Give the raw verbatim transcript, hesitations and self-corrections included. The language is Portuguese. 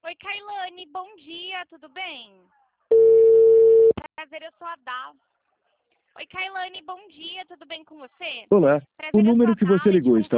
Oi, Kailane, bom dia, tudo bem? Prazer, eu sou a Dal. Oi, Kailane, bom dia, tudo bem com você? Olá, Prazer, o eu sou número a que você Dal, ligou de está